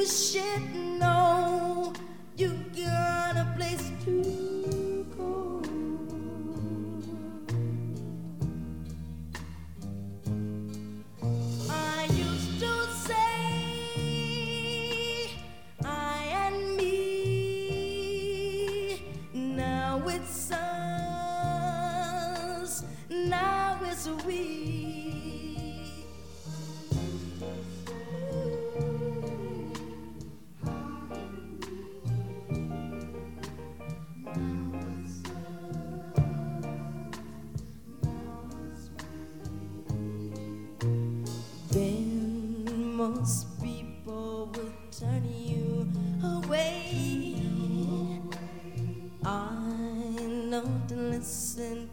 should know you got a place to go. I used to say I and me, now it's us, now it's we. Then most people will turn you away. I know to listen